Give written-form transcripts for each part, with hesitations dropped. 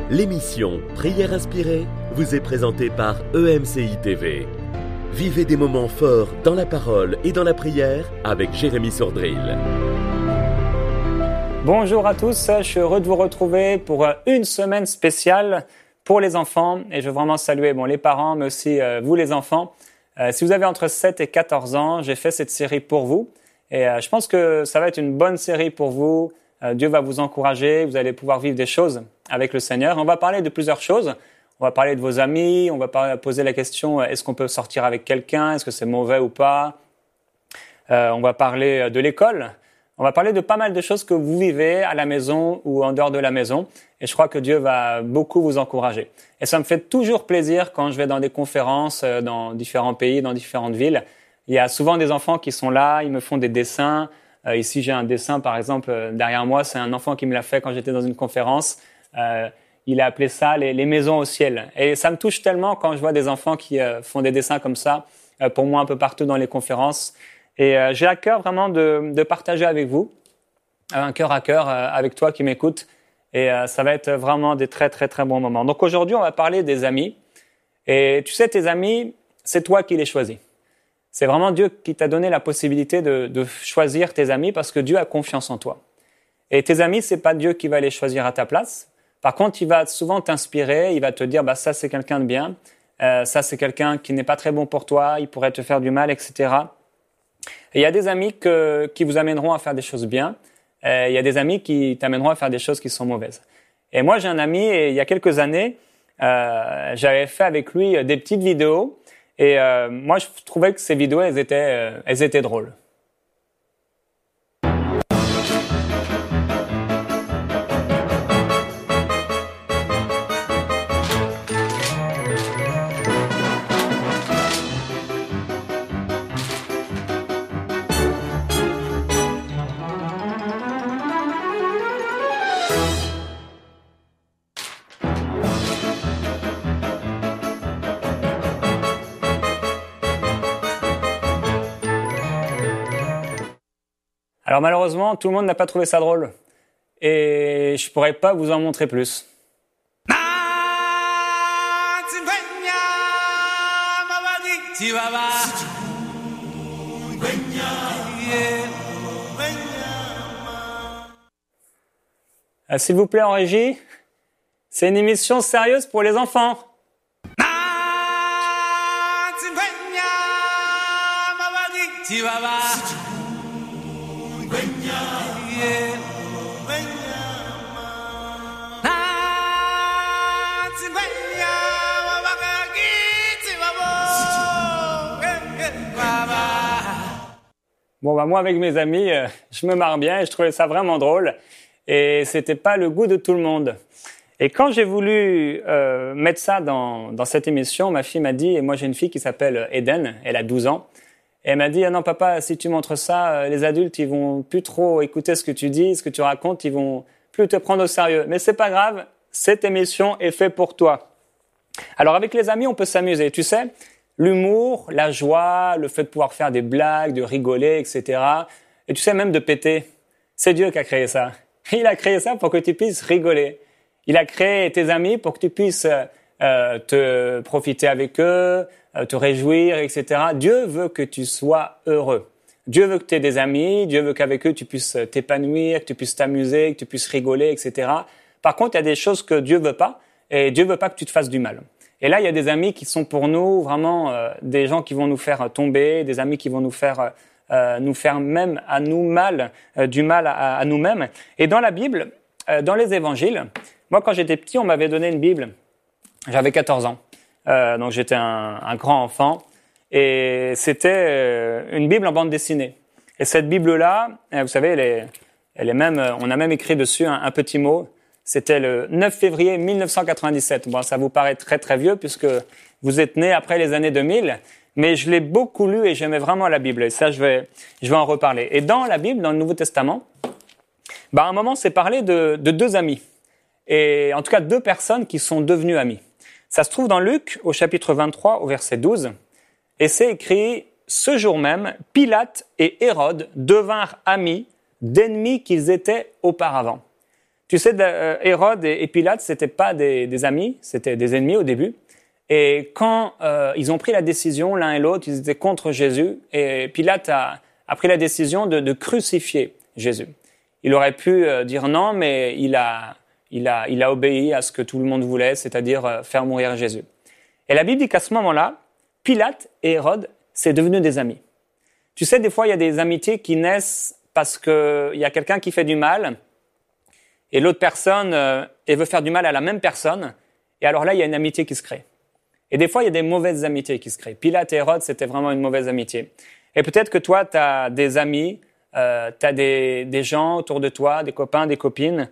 L'émission Prière inspirée vous est présentée par EMCI TV. Vivez des moments forts dans la parole et dans la prière avec Jérémy Sordrill. Bonjour à tous, je suis heureux de vous retrouver pour une semaine spéciale pour les enfants. Et je veux vraiment saluer les parents, mais aussi vous les enfants. Si vous avez entre 7 et 14 ans, j'ai fait cette série pour vous. Et je pense que ça va être une bonne série pour vous. Dieu va vous encourager, vous allez pouvoir vivre des choses avec le Seigneur. On va parler de plusieurs choses. On va parler de vos amis, on va poser la question, est-ce qu'on peut sortir avec quelqu'un, est-ce que c'est mauvais ou pas? On va parler de l'école. On va parler de pas mal de choses que vous vivez à la maison ou en dehors de la maison. Et je crois que Dieu va beaucoup vous encourager. Et ça me fait toujours plaisir quand je vais dans des conférences dans différents pays, dans différentes villes. Il y a souvent des enfants qui sont là, ils me font des dessins. Ici, j'ai un dessin, par exemple, derrière moi. C'est un enfant qui me l'a fait quand j'étais dans une conférence. Il a appelé ça les maisons au ciel. Et ça me touche tellement quand je vois des enfants qui font des dessins comme ça, pour moi un peu partout dans les conférences. Et j'ai à cœur vraiment de partager avec vous, un cœur à cœur avec toi qui m'écoute. Et ça va être vraiment des très, très, très bons moments. Donc aujourd'hui, on va parler des amis. Et tu sais, tes amis, c'est toi qui les choisis. C'est vraiment Dieu qui t'a donné la possibilité de choisir tes amis parce que Dieu a confiance en toi. Et tes amis, c'est pas Dieu qui va les choisir à ta place. Par contre, il va souvent t'inspirer, il va te dire, ça c'est quelqu'un de bien, ça c'est quelqu'un qui n'est pas très bon pour toi, il pourrait te faire du mal, etc. Et il y a des amis qui vous amèneront à faire des choses bien, il y a des amis qui t'amèneront à faire des choses qui sont mauvaises. Et moi, j'ai un ami, et il y a quelques années, j'avais fait avec lui des petites vidéos, et moi, je trouvais que ces vidéos, elles étaient drôles. Alors malheureusement, tout le monde n'a pas trouvé ça drôle. Et je pourrais pas vous en montrer plus. S'il vous plaît en régie, c'est une émission sérieuse pour les enfants. Bon, moi, avec mes amis, je me marre bien et je trouvais ça vraiment drôle. Et c'était pas le goût de tout le monde. Et quand j'ai voulu mettre ça dans cette émission, ma fille m'a dit, et moi j'ai une fille qui s'appelle Eden, elle a 12 ans, et elle m'a dit, ah non papa, si tu montres ça, les adultes, ils vont plus trop écouter ce que tu dis, ce que tu racontes, ils vont plus te prendre au sérieux. Mais c'est pas grave, cette émission est faite pour toi. Alors avec les amis, on peut s'amuser, tu sais. L'humour, la joie, le fait de pouvoir faire des blagues, de rigoler, etc. Et tu sais, même de péter. C'est Dieu qui a créé ça. Il a créé ça pour que tu puisses rigoler. Il a créé tes amis pour que tu puisses te profiter avec eux, te réjouir, etc. Dieu veut que tu sois heureux. Dieu veut que tu aies des amis. Dieu veut qu'avec eux, tu puisses t'épanouir, que tu puisses t'amuser, que tu puisses rigoler, etc. Par contre, il y a des choses que Dieu veut pas. Et Dieu veut pas que tu te fasses du mal. Et là, il y a des amis qui sont pour nous vraiment des gens qui vont nous faire tomber, des amis qui vont nous faire même à nous mal, du mal à nous-mêmes. Et dans la Bible, dans les évangiles, moi quand j'étais petit, on m'avait donné une Bible. J'avais 14 ans, donc j'étais un grand enfant. Et c'était une Bible en bande dessinée. Et cette Bible-là, vous savez, elle est même, on a même écrit dessus un petit mot. C'était le 9 février 1997. Bon, ça vous paraît très très vieux puisque vous êtes nés après les années 2000, mais je l'ai beaucoup lu et j'aimais vraiment la Bible. Et ça, je vais en reparler. Et dans la Bible, dans le Nouveau Testament, à un moment, c'est parlé de deux amis. Et en tout cas, deux personnes qui sont devenues amies. Ça se trouve dans Luc, au chapitre 23, au verset 12. Et c'est écrit, « Ce jour même, Pilate et Hérode devinrent amis d'ennemis qu'ils étaient auparavant. » Tu sais, Hérode et Pilate, c'était pas des amis, c'était des ennemis au début. Et quand ils ont pris la décision, l'un et l'autre, ils étaient contre Jésus, et Pilate a pris la décision de crucifier Jésus. Il aurait pu dire non, mais il a obéi à ce que tout le monde voulait, c'est-à-dire faire mourir Jésus. Et la Bible dit qu'à ce moment-là, Pilate et Hérode, c'est devenu des amis. Tu sais, des fois, il y a des amitiés qui naissent parce qu'il y a quelqu'un qui fait du mal, et l'autre personne elle veut faire du mal à la même personne, et alors là, il y a une amitié qui se crée. Et des fois, il y a des mauvaises amitiés qui se créent. Pilate et Hérode, c'était vraiment une mauvaise amitié. Et peut-être que toi, tu as des amis, tu as des gens autour de toi, des copains, des copines,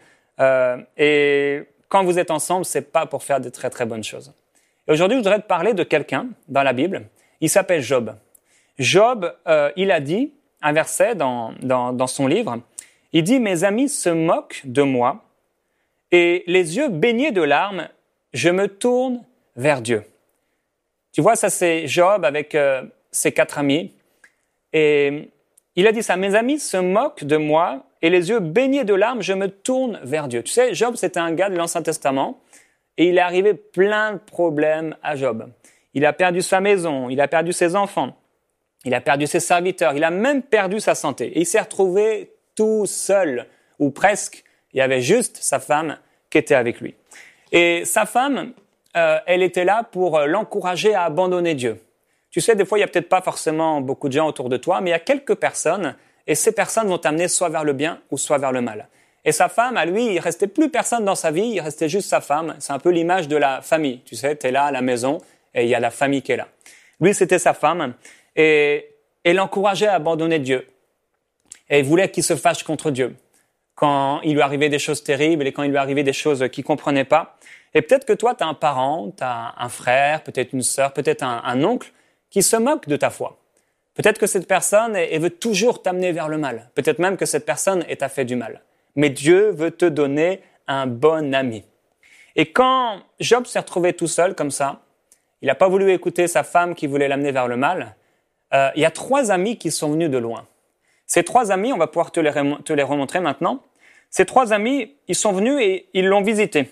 et quand vous êtes ensemble, c'est pas pour faire de très très bonnes choses. Et aujourd'hui, je voudrais te parler de quelqu'un dans la Bible. Il s'appelle Job. Job, il a dit un verset dans son livre. Il dit « Mes amis se moquent de moi et les yeux baignés de larmes, je me tourne vers Dieu. » Tu vois, ça c'est Job avec ses 4 amis. Et il a dit ça, « Mes amis se moquent de moi et les yeux baignés de larmes, je me tourne vers Dieu. » Tu sais, Job, c'était un gars de l'Ancien Testament et il est arrivé plein de problèmes à Job. Il a perdu sa maison, il a perdu ses enfants, il a perdu ses serviteurs, il a même perdu sa santé. Et il s'est retrouvé tout seul, ou presque. Il y avait juste sa femme qui était avec lui. Et sa femme, elle était là pour l'encourager à abandonner Dieu. Tu sais, des fois, il n'y a peut-être pas forcément beaucoup de gens autour de toi, mais il y a quelques personnes, et ces personnes vont t'amener soit vers le bien ou soit vers le mal. Et sa femme, à lui, il restait plus personne dans sa vie, il restait juste sa femme. C'est un peu l'image de la famille. Tu sais, tu es là à la maison et il y a la famille qui est là. Lui, c'était sa femme et l'encourageait à abandonner Dieu. Et il voulait qu'il se fâche contre Dieu quand il lui arrivait des choses terribles et quand il lui arrivait des choses qu'il comprenait pas. Et peut-être que toi, tu as un parent, tu as un frère, peut-être une sœur, peut-être un oncle qui se moque de ta foi. Peut-être que cette personne elle veut toujours t'amener vers le mal. Peut-être même que cette personne t'a fait du mal. Mais Dieu veut te donner un bon ami. Et quand Job s'est retrouvé tout seul comme ça, il n'a pas voulu écouter sa femme qui voulait l'amener vers le mal, il y a 3 amis qui sont venus de loin. Ces 3 amis, on va pouvoir te les remontrer maintenant. Ces 3 amis, ils sont venus et ils l'ont visité.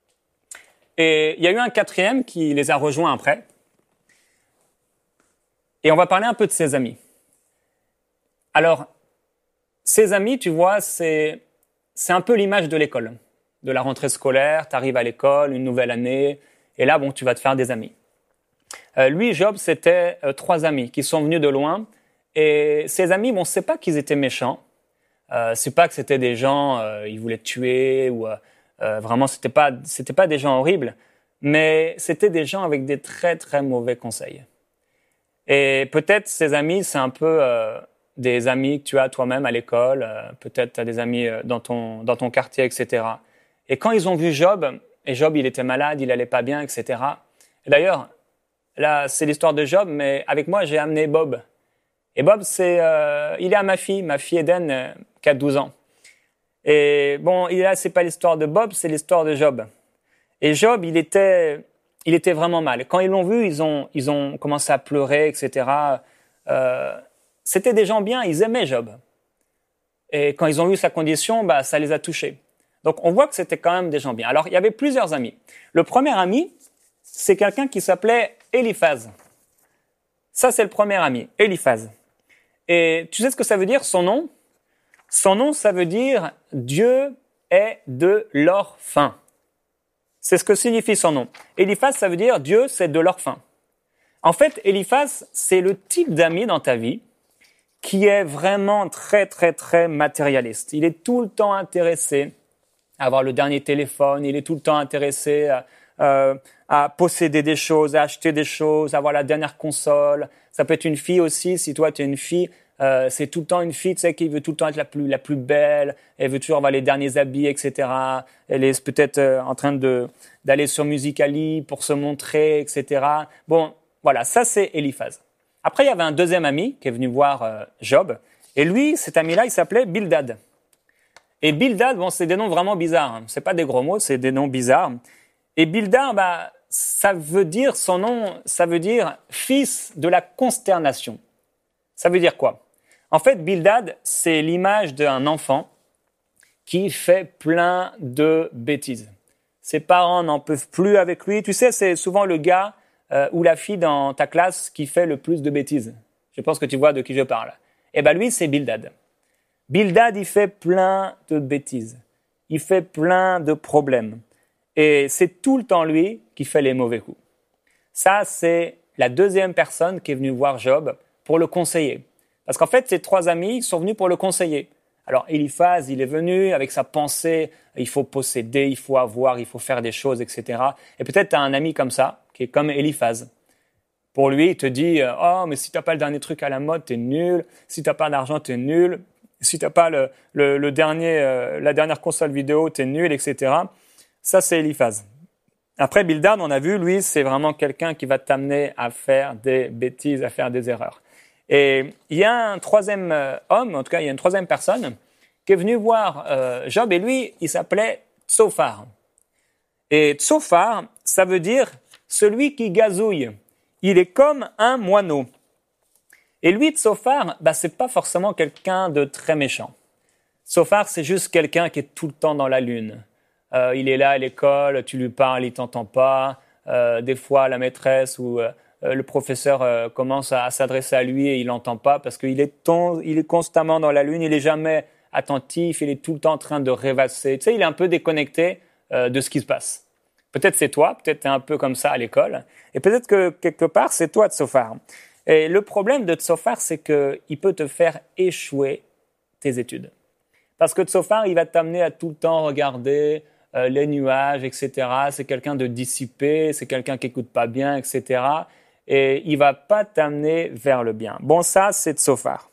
Et il y a eu un 4e qui les a rejoints après. Et on va parler un peu de ces amis. Alors, ces amis, tu vois, c'est un peu l'image de l'école, de la rentrée scolaire. Tu arrives à l'école, une nouvelle année, et là, bon, tu vas te faire des amis. Lui, Job, c'était 3 amis qui sont venus de loin. Et ces amis, bon, c'est pas qu'ils étaient méchants. C'est pas que c'était des gens, ils voulaient te tuer ou vraiment, c'était pas des gens horribles. Mais c'était des gens avec des très très mauvais conseils. Et peut-être ces amis, c'est un peu des amis que tu as toi-même à l'école. Peut-être tu as des amis dans ton quartier, etc. Et quand ils ont vu Job, et Job, il était malade, il allait pas bien, etc. Et d'ailleurs, là, c'est l'histoire de Job, mais avec moi, j'ai amené Bob. Et Bob, il est à ma fille Eden, qui a 12 ans. Et bon, là, c'est pas l'histoire de Bob, c'est l'histoire de Job. Et Job, il était vraiment mal. Quand ils l'ont vu, ils ont commencé à pleurer, etc. C'était des gens bien, ils aimaient Job. Et quand ils ont vu sa condition, ça les a touchés. Donc, on voit que c'était quand même des gens bien. Alors, il y avait plusieurs amis. Le premier ami, c'est quelqu'un qui s'appelait Eliphaz. Ça, c'est le premier ami, Eliphaz. Et tu sais ce que ça veut dire, son nom? Son nom, ça veut dire « Dieu est de l'or fin ». C'est ce que signifie son nom. Eliphaz, ça veut dire « Dieu, c'est de l'or fin ». En fait, Eliphaz, c'est le type d'ami dans ta vie qui est vraiment très, très, très matérialiste. Il est tout le temps intéressé à avoir le dernier téléphone, il est tout le temps intéressé à posséder des choses, à acheter des choses, à avoir la dernière console. Ça peut être une fille aussi, si toi tu es une fille, c'est tout le temps une fille, tu sais, qui veut tout le temps être la plus belle, elle veut toujours avoir les derniers habits, etc. Elle est peut-être en train d'aller sur Musical.ly pour se montrer, etc. Bon, voilà, ça c'est Eliphaz. Après, il y avait un deuxième ami qui est venu voir Job, et lui, cet ami-là, il s'appelait Bildad. Et Bildad, bon, c'est des noms vraiment bizarres, hein. C'est pas des gros mots, c'est des noms bizarres. Et Bildad, ça veut dire, son nom, ça veut dire fils de la consternation. Ça veut dire quoi? En fait, Bildad, c'est l'image d'un enfant qui fait plein de bêtises. Ses parents n'en peuvent plus avec lui. Tu sais, c'est souvent le gars ou la fille dans ta classe qui fait le plus de bêtises. Je pense que tu vois de qui je parle. Eh bien lui, c'est Bildad. Bildad, il fait plein de bêtises. Il fait plein de problèmes. Et c'est tout le temps lui qui fait les mauvais coups. Ça, c'est la deuxième personne qui est venue voir Job pour le conseiller. Parce qu'en fait, ses 3 amis sont venus pour le conseiller. Alors, Éliphaz, il est venu avec sa pensée, il faut posséder, il faut avoir, il faut faire des choses, etc. Et peut-être tu as un ami comme ça, qui est comme Éliphaz. Pour lui, il te dit « Oh, mais si tu n'as pas le dernier truc à la mode, tu es nul. Si tu n'as pas d'argent, tu es nul. Si tu n'as pas la dernière console vidéo, tu es nul, etc. » Ça, c'est Éliphaz. Après, Bildad, on a vu, lui, c'est vraiment quelqu'un qui va t'amener à faire des bêtises, à faire des erreurs. Et il y a un troisième homme, en tout cas, il y a une troisième personne qui est venue voir Job, et lui, il s'appelait Tsophar. Et Tsophar, ça veut dire celui qui gazouille. Il est comme un moineau. Et lui, Tsophar, c'est pas forcément quelqu'un de très méchant. Tsophar, c'est juste quelqu'un qui est tout le temps dans la lune. Il est là à l'école, tu lui parles, il t'entend pas. Des fois, la maîtresse ou le professeur commence à s'adresser à lui et il l'entend pas parce qu'il est constamment dans la lune, il est jamais attentif, il est tout le temps en train de rêvasser. Tu sais, il est un peu déconnecté de ce qui se passe. Peut-être c'est toi, peut-être tu es un peu comme ça à l'école, et peut-être que quelque part c'est toi Tsophar. Et le problème de Tsophar, c'est qu'il peut te faire échouer tes études. Parce que Tsophar, il va t'amener à tout le temps regarder les nuages, etc. C'est quelqu'un de dissipé, c'est quelqu'un qui écoute pas bien, etc. Et il va pas t'amener vers le bien. Bon, ça, c'est Tsophar.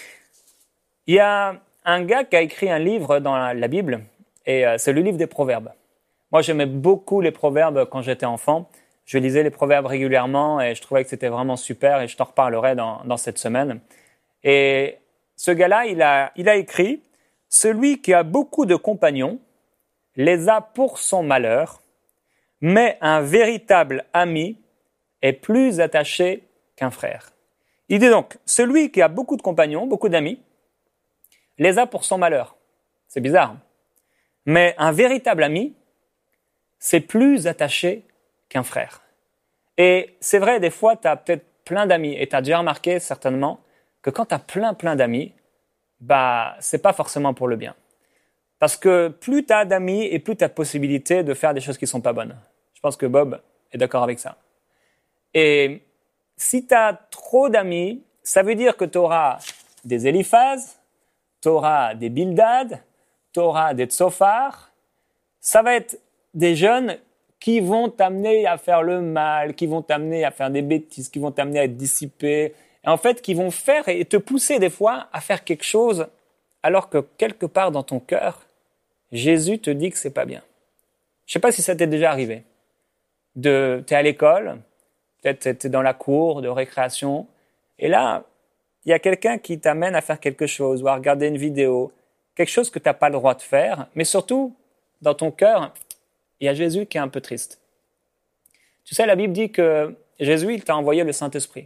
Il y a un gars qui a écrit un livre dans la Bible, et c'est le livre des Proverbes. Moi, j'aimais beaucoup les Proverbes quand j'étais enfant. Je lisais les Proverbes régulièrement et je trouvais que c'était vraiment super et je t'en reparlerai dans cette semaine. Et ce gars-là, il a écrit « Celui qui a beaucoup de compagnons les a pour son malheur, mais un véritable ami est plus attaché qu'un frère. » Il dit donc « Celui qui a beaucoup de compagnons, beaucoup d'amis, les a pour son malheur. » C'est bizarre. Mais un véritable ami, c'est plus attaché qu'un frère. Et c'est vrai, des fois, tu as peut-être plein d'amis. Et tu as déjà remarqué, certainement, que quand tu as plein d'amis, c'est pas forcément pour le bien. Parce que plus tu as d'amis et plus tu as possibilité de faire des choses qui sont pas bonnes. Je pense que Bob est d'accord avec ça. Et si tu as trop d'amis, ça veut dire que tu auras des Éliphaz, tu auras des Bildad, tu auras des Tsophar. Ça va être des jeunes qui vont t'amener à faire le mal, qui vont t'amener à faire des bêtises, qui vont t'amener à être dissipé, et en fait qui vont faire et te pousser des fois à faire quelque chose alors que quelque part dans ton cœur, Jésus te dit que c'est pas bien. Je sais pas si ça t'est déjà arrivé. T'es à l'école, peut-être t'es dans la cour de récréation, et là, il y a quelqu'un qui t'amène à faire quelque chose ou à regarder une vidéo, quelque chose que t'as pas le droit de faire, mais surtout, dans ton cœur, il y a Jésus qui est un peu triste. Tu sais, la Bible dit que Jésus, il t'a envoyé le Saint-Esprit.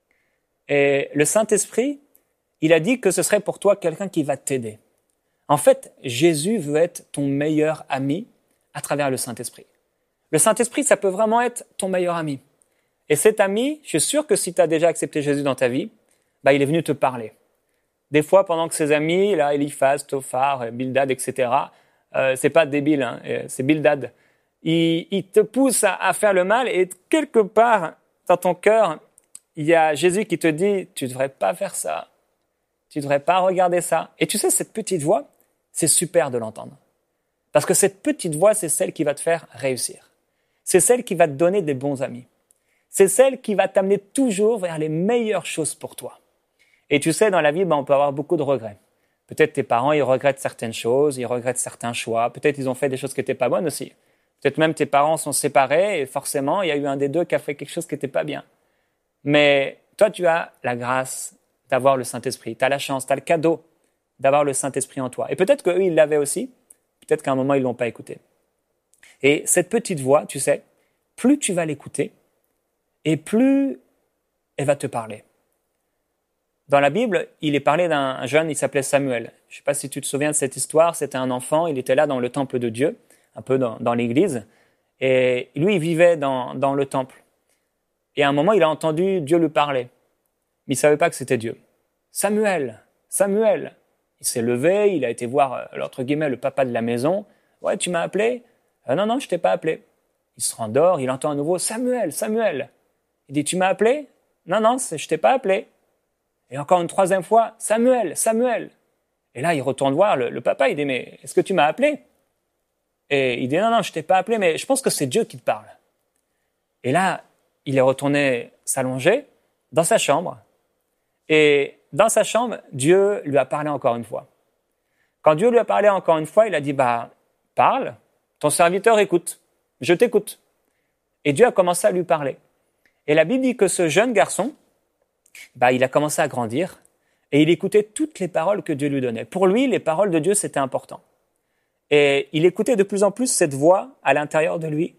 Et le Saint-Esprit, il a dit que ce serait pour toi quelqu'un qui va t'aider. En fait, Jésus veut être ton meilleur ami à travers le Saint-Esprit. Le Saint-Esprit, ça peut vraiment être ton meilleur ami. Et cet ami, je suis sûr que si tu as déjà accepté Jésus dans ta vie, il est venu te parler. Des fois, pendant que ses amis, là, Éliphaz, Tsophar, Bildad, etc., c'est pas débile, hein, c'est Bildad. Il te pousse à faire le mal et quelque part dans ton cœur, il y a Jésus qui te dit « tu devrais pas faire ça, tu devrais pas regarder ça ». Et tu sais, cette petite voix, c'est super de l'entendre. Parce que cette petite voix, c'est celle qui va te faire réussir. C'est celle qui va te donner des bons amis. C'est celle qui va t'amener toujours vers les meilleures choses pour toi. Et tu sais, dans la vie, on peut avoir beaucoup de regrets. Peut-être tes parents, ils regrettent certaines choses, ils regrettent certains choix. Peut-être ils ont fait des choses qui n'étaient pas bonnes aussi. Peut-être même tes parents sont séparés et forcément, il y a eu un des deux qui a fait quelque chose qui n'était pas bien. Mais toi, tu as la grâce d'avoir le Saint-Esprit. Tu as la chance, tu as le cadeau d'avoir le Saint-Esprit en toi. Et peut-être qu'eux, ils l'avaient aussi. Peut-être qu'à un moment, ils ne l'ont pas écouté. Et cette petite voix, tu sais, plus tu vas l'écouter et plus elle va te parler. Dans la Bible, il est parlé d'un jeune, il s'appelait Samuel. Je ne sais pas si tu te souviens de cette histoire, c'était un enfant, il était là dans le temple de Dieu, un peu dans l'église, et lui, il vivait dans le temple. Et à un moment, il a entendu Dieu lui parler, mais il ne savait pas que c'était Dieu. Samuel, Samuel. Il s'est levé, il a été voir, entre guillemets, le papa de la maison. Ouais, tu m'as appelé? Non, non, je t'ai pas appelé. Il se rendort, il entend à nouveau Samuel, Samuel. Il dit, tu m'as appelé? Non, non, je t'ai pas appelé. Et encore une troisième fois, Samuel, Samuel. Et là, il retourne voir le papa, il dit, mais est-ce que tu m'as appelé? Et il dit, non, non, je t'ai pas appelé, mais je pense que c'est Dieu qui te parle. Et là, il est retourné s'allonger dans sa chambre. Et dans sa chambre, Dieu lui a parlé encore une fois. Quand Dieu lui a parlé encore une fois, il a dit, parle, ton serviteur écoute, je t'écoute. Et Dieu a commencé à lui parler. Et la Bible dit que ce jeune garçon, il a commencé à grandir et il écoutait toutes les paroles que Dieu lui donnait. Pour lui, les paroles de Dieu, c'était important. Et il écoutait de plus en plus cette voix à l'intérieur de lui.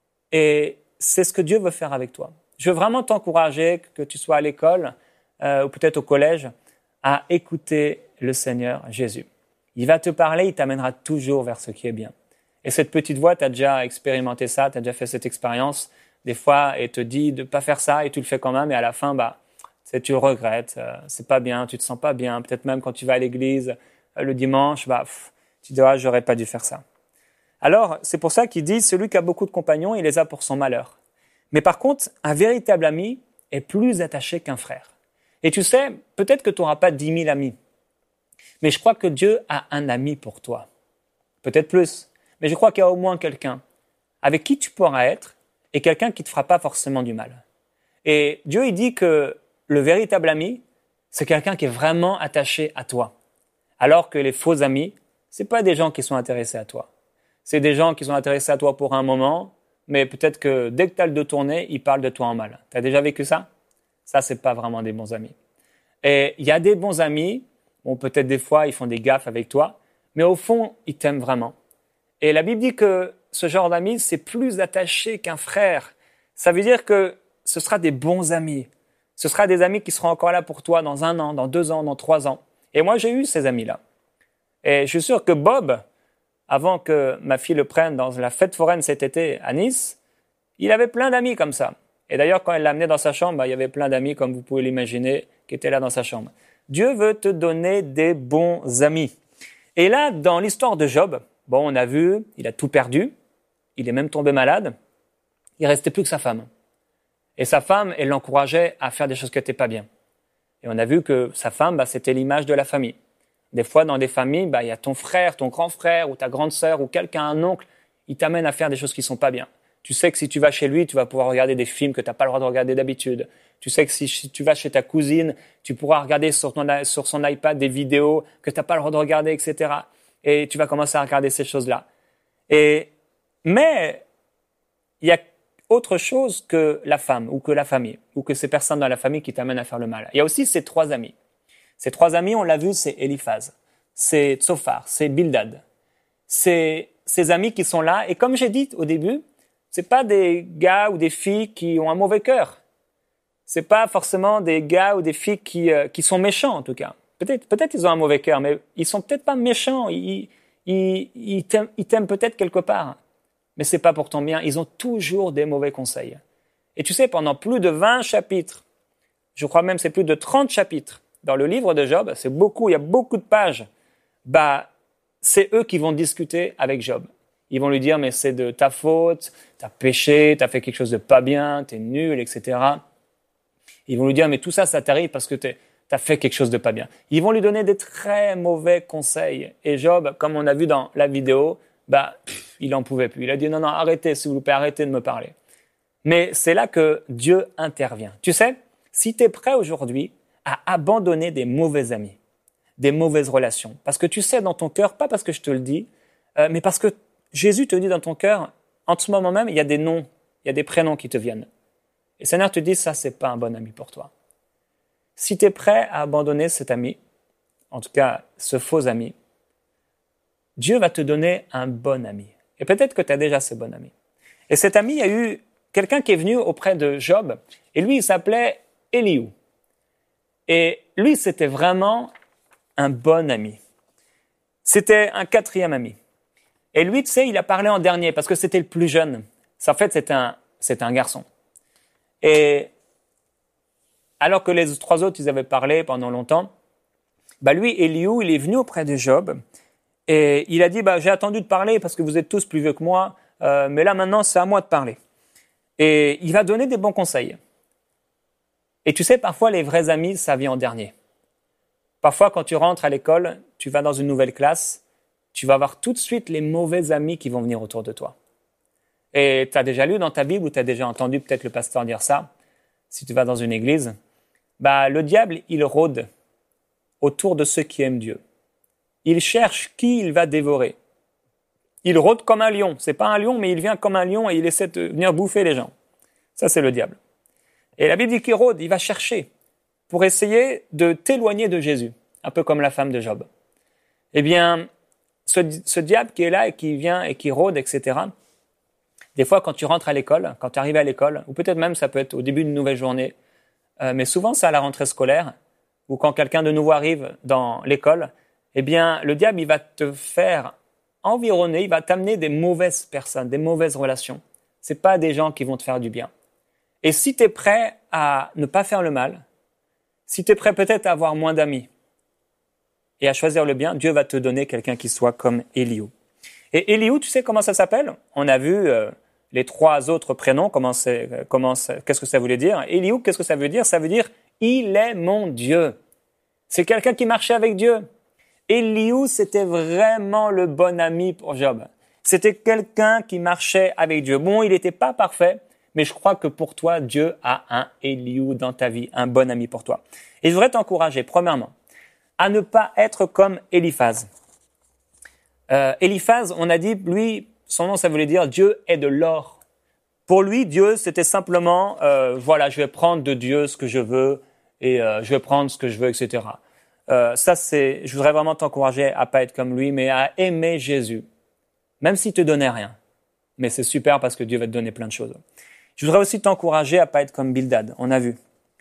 Et c'est ce que Dieu veut faire avec toi. Je veux vraiment t'encourager, que tu sois à l'école ou peut-être au collège, à écouter le Seigneur Jésus. Il va te parler, il t'amènera toujours vers ce qui est bien. Et cette petite voix, tu as déjà expérimenté ça, tu as déjà fait cette expérience des fois et te dit de ne pas faire ça et tu le fais quand même et à la fin, tu le regrettes, c'est pas bien, tu te sens pas bien. Peut-être même quand tu vas à l'église le dimanche, tu te dis, j'aurais pas dû faire ça. Alors, c'est pour ça qu'il dit, celui qui a beaucoup de compagnons, il les a pour son malheur. Mais par contre, un véritable ami est plus attaché qu'un frère. Et tu sais, peut-être que tu n'auras pas 10 000 amis. Mais je crois que Dieu a un ami pour toi. Peut-être plus. Mais je crois qu'il y a au moins quelqu'un avec qui tu pourras être et quelqu'un qui ne te fera pas forcément du mal. Et Dieu, il dit que le véritable ami, c'est quelqu'un qui est vraiment attaché à toi. Alors que les faux amis, c'est pas des gens qui sont intéressés à toi. C'est des gens qui sont intéressés à toi pour un moment, mais peut-être que dès que tu as le dos tourné, ils parlent de toi en mal. Tu as déjà vécu ça? Ça, c'est pas vraiment des bons amis. Et il y a des bons amis, peut-être des fois, ils font des gaffes avec toi, mais au fond, ils t'aiment vraiment. Et la Bible dit que ce genre d'amis, c'est plus attaché qu'un frère. Ça veut dire que ce sera des bons amis. Ce sera des amis qui seront encore là pour toi dans 1 an, dans 2 ans, dans 3 ans. Et moi, j'ai eu ces amis-là. Et je suis sûr que Bob, avant que ma fille le prenne dans la fête foraine cet été à Nice, il avait plein d'amis comme ça. Et d'ailleurs, quand elle l'a amené dans sa chambre, il y avait plein d'amis, comme vous pouvez l'imaginer, qui étaient là dans sa chambre. Dieu veut te donner des bons amis. Et là, dans l'histoire de Job, on a vu, il a tout perdu, il est même tombé malade, il restait plus que sa femme. Et sa femme, elle l'encourageait à faire des choses qui n'étaient pas bien. Et on a vu que sa femme, c'était l'image de la famille. Des fois, dans des familles, il y a ton frère, ton grand frère ou ta grande sœur ou quelqu'un, un oncle, il t'amène à faire des choses qui ne sont pas bien. Tu sais que si tu vas chez lui, tu vas pouvoir regarder des films que tu n'as pas le droit de regarder d'habitude. Tu sais que si tu vas chez ta cousine, tu pourras regarder sur son iPad des vidéos que tu n'as pas le droit de regarder, etc. Et tu vas commencer à regarder ces choses-là. Mais il y a autre chose que la femme ou que la famille ou que ces personnes dans la famille qui t'amènent à faire le mal. Il y a aussi ces 3 amis. Ces 3 amis, on l'a vu, c'est Eliphaz, c'est Tsophar, c'est Bildad. C'est ces amis qui sont là. Et comme j'ai dit au début, c'est pas des gars ou des filles qui ont un mauvais cœur. C'est pas forcément des gars ou des filles qui sont méchants, en tout cas. Peut-être ils ont un mauvais cœur, mais ils sont peut-être pas méchants. Ils t'aiment peut-être quelque part. Mais c'est pas pour ton bien. Ils ont toujours des mauvais conseils. Et tu sais, pendant plus de 20 chapitres, je crois même c'est plus de 30 chapitres, dans le livre de Job, c'est beaucoup, il y a beaucoup de pages, c'est eux qui vont discuter avec Job. Ils vont lui dire, mais c'est de ta faute, t'as péché, t'as fait quelque chose de pas bien, t'es nul, etc. Ils vont lui dire, mais tout ça, ça t'arrive parce que t'as fait quelque chose de pas bien. Ils vont lui donner des très mauvais conseils. Et Job, comme on a vu dans la vidéo, il en pouvait plus. Il a dit, non, arrêtez, s'il vous plaît, arrêtez de me parler. Mais c'est là que Dieu intervient. Tu sais, si tu es prêt aujourd'hui à abandonner des mauvais amis, des mauvaises relations, parce que tu sais dans ton cœur, pas parce que je te le dis, mais parce que Jésus te dit dans ton cœur, en ce moment même, il y a des noms, il y a des prénoms qui te viennent. Et le Seigneur te dit, ça, c'est pas un bon ami pour toi. Si tu es prêt à abandonner cet ami, en tout cas ce faux ami, Dieu va te donner un bon ami. Et peut-être que tu as déjà ce bon ami. Et cet ami, il y a eu quelqu'un qui est venu auprès de Job, et lui, il s'appelait Elihu. Et lui, c'était vraiment un bon ami. C'était un quatrième ami. Et lui, tu sais, il a parlé en dernier parce que c'était le plus jeune. En fait, c'était un garçon. Et alors que les trois autres, ils avaient parlé pendant longtemps, lui, Elihu, il est venu auprès de Job et il a dit, j'ai attendu de parler parce que vous êtes tous plus vieux que moi, mais là maintenant, c'est à moi de parler. Et il va donner des bons conseils. Et tu sais, parfois, les vrais amis, ça vient en dernier. Parfois, quand tu rentres à l'école, tu vas dans une nouvelle classe, tu vas avoir tout de suite les mauvais amis qui vont venir autour de toi. Et tu as déjà lu dans ta Bible ou tu as déjà entendu peut-être le pasteur dire ça, si tu vas dans une église, le diable, il rôde autour de ceux qui aiment Dieu. Il cherche qui il va dévorer. Il rôde comme un lion. C'est pas un lion, mais il vient comme un lion et il essaie de venir bouffer les gens. Ça, c'est le diable. Et la Bible dit qu'il rôde, il va chercher pour essayer de t'éloigner de Jésus, un peu comme la femme de Job. Eh bien, ce diable qui est là et qui vient et qui rôde, etc., des fois, quand tu rentres à l'école, quand tu arrives à l'école, ou peut-être même ça peut être au début d'une nouvelle journée, mais souvent c'est à la rentrée scolaire, ou quand quelqu'un de nouveau arrive dans l'école, eh bien, le diable, il va te faire environner, il va t'amener des mauvaises personnes, des mauvaises relations. C'est pas des gens qui vont te faire du bien. Et si tu es prêt à ne pas faire le mal, si tu es prêt peut-être à avoir moins d'amis et à choisir le bien, Dieu va te donner quelqu'un qui soit comme Elihu. Et Elihu, tu sais comment ça s'appelle? On a vu les trois autres prénoms, qu'est-ce que ça voulait dire? Elihu, qu'est-ce que ça veut dire? Ça veut dire « il est mon Dieu ». C'est quelqu'un qui marchait avec Dieu. Elihu, c'était vraiment le bon ami pour Job. C'était quelqu'un qui marchait avec Dieu. Bon, il n'était pas parfait, mais je crois que pour toi, Dieu a un Elihu dans ta vie, un bon ami pour toi. Et je voudrais t'encourager, premièrement, à ne pas être comme Eliphaz. Eliphaz, on a dit, lui, son nom, ça voulait dire Dieu est de l'or. Pour lui, Dieu, c'était simplement, je vais prendre de Dieu ce que je veux et je vais prendre ce que je veux, etc. Je voudrais vraiment t'encourager à pas être comme lui, mais à aimer Jésus, même s'il te donnait rien. Mais c'est super parce que Dieu va te donner plein de choses. Je voudrais aussi t'encourager à pas être comme Bildad, on a vu.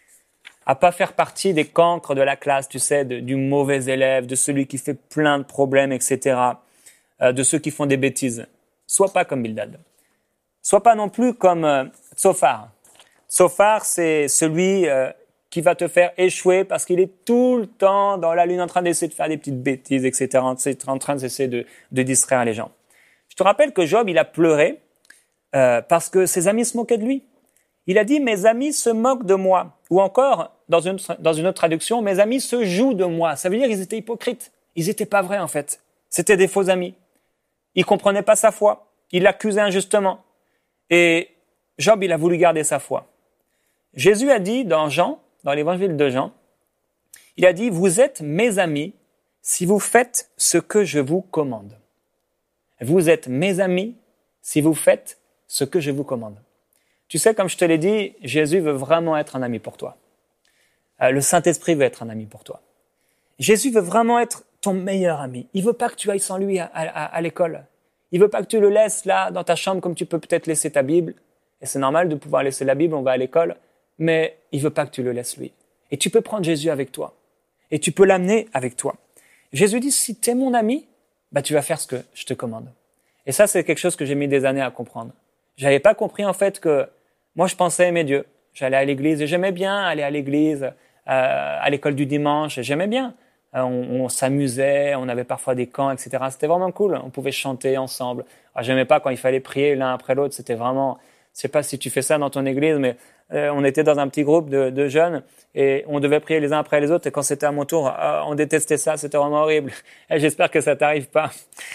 À pas faire partie des cancres de la classe, tu sais, du mauvais élève, de celui qui fait plein de problèmes, etc., de ceux qui font des bêtises. Sois pas comme Bildad. Sois pas non plus comme Tsophar. Tsophar, c'est celui qui va te faire échouer parce qu'il est tout le temps dans la lune en train d'essayer de faire des petites bêtises, etc., en train d'essayer de distraire les gens. Je te rappelle que Job, il a pleuré parce que ses amis se moquaient de lui. Il a dit « mes amis se moquent de moi ». Ou encore, dans une autre traduction, « mes amis se jouent de moi ». Ça veut dire qu'ils étaient hypocrites. Ils n'étaient pas vrais en fait. C'était des faux amis. Il ne comprenait pas sa foi. Il l'accusait injustement. Et Job, il a voulu garder sa foi. Jésus a dit dans l'évangile de Jean, il a dit « vous êtes mes amis si vous faites ce que je vous commande ». Vous êtes mes amis si vous faites ce que je vous commande. Tu sais, comme je te l'ai dit, Jésus veut vraiment être un ami pour toi. Le Saint-Esprit veut être un ami pour toi. Jésus veut vraiment être ton meilleur ami. Il veut pas que tu ailles sans lui à l'école. Il veut pas que tu le laisses là dans ta chambre comme tu peux peut-être laisser ta Bible. Et c'est normal de pouvoir laisser la Bible, on va à l'école. Mais il veut pas que tu le laisses lui. Et tu peux prendre Jésus avec toi. Et tu peux l'amener avec toi. Jésus dit, si tu es mon ami, tu vas faire ce que je te commande. Et ça, c'est quelque chose que j'ai mis des années à comprendre. J'avais pas compris en fait que moi, je pensais aimer Dieu. J'allais à l'église et j'aimais bien aller à l'église, à l'école du dimanche. J'aimais bien. On s'amusait, on avait parfois des camps, etc. C'était vraiment cool. On pouvait chanter ensemble. Alors, j'aimais pas quand il fallait prier l'un après l'autre. C'était vraiment, je sais pas si tu fais ça dans ton église, mais on était dans un petit groupe de jeunes et on devait prier les uns après les autres. Et quand c'était à mon tour, on détestait ça. C'était vraiment horrible. Et j'espère que ça t'arrive pas.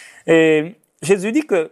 Et Jésus dit que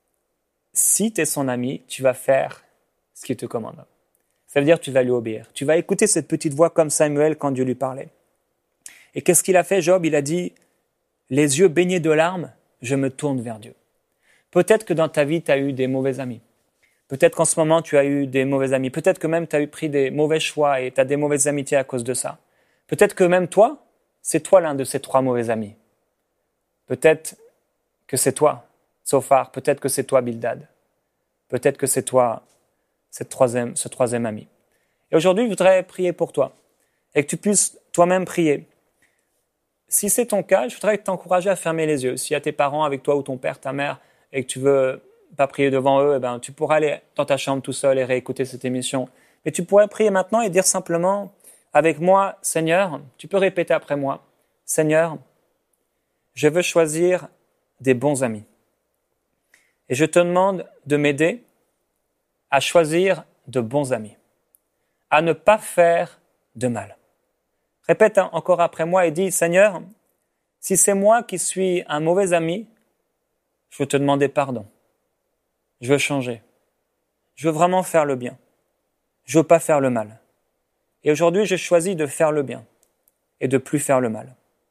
si tu es son ami, tu vas faire ce qu'il te commande. Ça veut dire que tu vas lui obéir. Tu vas écouter cette petite voix comme Samuel quand Dieu lui parlait. Et qu'est-ce qu'il a fait, Job? Il a dit, les yeux baignés de larmes, je me tourne vers Dieu. Peut-être que dans ta vie, tu as eu des mauvais amis. Peut-être qu'en ce moment, tu as eu des mauvais amis. Peut-être que même tu as pris des mauvais choix et tu as des mauvaises amitiés à cause de ça. Peut-être que même toi, c'est toi l'un de ces trois mauvais amis. Peut-être que c'est toi, Tsophar. Peut-être que c'est toi, Bildad. Peut-être que c'est toi, ce troisième ami. Et aujourd'hui, je voudrais prier pour toi et que tu toi-même prier. Si c'est ton cas, je voudrais t'encourager à fermer les yeux. S'il y a tes parents avec toi ou ton père, ta mère, et que tu veux pas prier devant eux, tu pourras aller dans ta chambre tout seul et réécouter cette émission. Mais tu pourrais prier maintenant et dire simplement avec moi, Seigneur, tu peux répéter après moi, Seigneur, je veux choisir des bons amis. Et je te demande de m'aider à choisir de bons amis, à ne pas faire de mal. Répète encore après moi et dis, Seigneur, si c'est moi qui suis un mauvais ami, je veux te demander pardon. Je veux changer. Je veux vraiment faire le bien. Je veux pas faire le mal. Et aujourd'hui, je choisis de faire le bien et de plus faire le mal.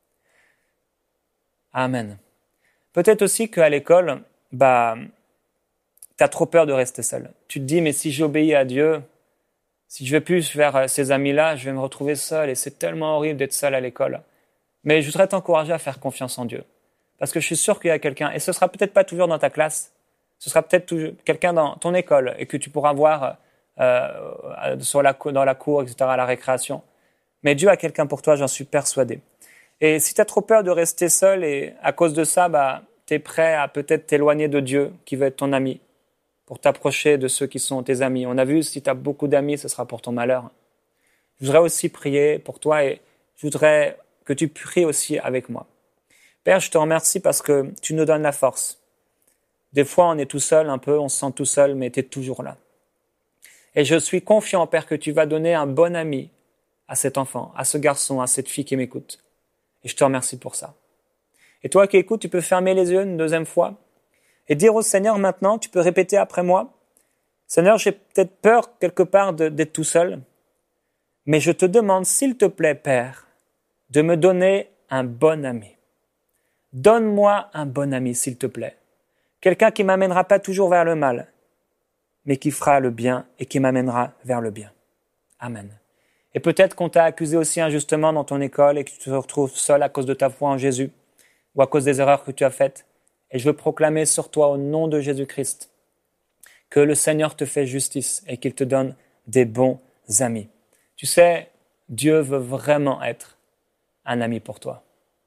Amen. Peut-être aussi qu'à l'école, t'as trop peur de rester seul. Tu te dis, mais si j'obéis à Dieu, si je vais plus vers ces amis-là, je vais me retrouver seul et c'est tellement horrible d'être seul à l'école. Mais je voudrais t'encourager à faire confiance en Dieu. Parce que je suis sûr qu'il y a quelqu'un, et ce sera peut-être pas toujours dans ta classe, ce sera peut-être quelqu'un dans ton école et que tu pourras voir dans la cour, etc., à la récréation. Mais Dieu a quelqu'un pour toi, j'en suis persuadé. Et si tu as trop peur de rester seul et à cause de ça, tu es prêt à peut-être t'éloigner de Dieu qui veut être ton ami pour t'approcher de ceux qui sont tes amis. On a vu, si tu as beaucoup d'amis, ce sera pour ton malheur. Je voudrais aussi prier pour toi et je voudrais que tu pries aussi avec moi. Père, je te remercie parce que tu nous donnes la force. Des fois, on est tout seul un peu, on se sent tout seul, mais tu es toujours là. Et je suis confiant, Père, que tu vas donner un bon ami à cet enfant, à ce garçon, à cette fille qui m'écoute. Et je te remercie pour ça. Et toi qui écoutes, tu peux fermer les yeux une deuxième fois et dire au Seigneur maintenant, tu peux répéter après moi, Seigneur, j'ai peut-être peur quelque part d'être tout seul, mais je te demande, s'il te plaît, Père, de me donner un bon ami. Donne-moi un bon ami, s'il te plaît. Quelqu'un qui ne m'amènera pas toujours vers le mal, mais qui fera le bien et qui m'amènera vers le bien. Amen. Et peut-être qu'on t'a accusé aussi injustement dans ton école et que tu te retrouves seul à cause de ta foi en Jésus ou à cause des erreurs que tu as faites. Et je veux proclamer sur toi au nom de Jésus-Christ que le Seigneur te fait justice et qu'il te donne des bons amis. Tu sais, Dieu veut vraiment être un ami pour toi.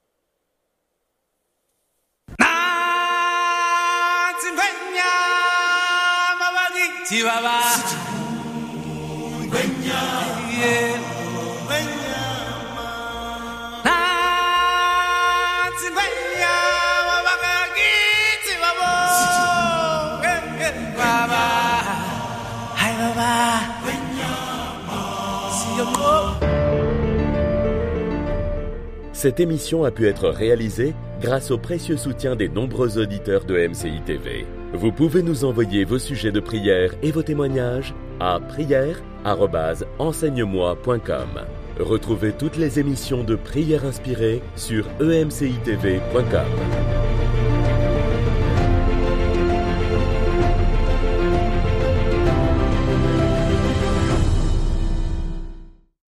Cette émission a pu être réalisée grâce au précieux soutien des nombreux auditeurs de MCI TV. Vous pouvez nous envoyer vos sujets de prière et vos témoignages à prière@enseigne-moi.com. Retrouvez toutes les émissions de Prière Inspirée sur emcitv.com.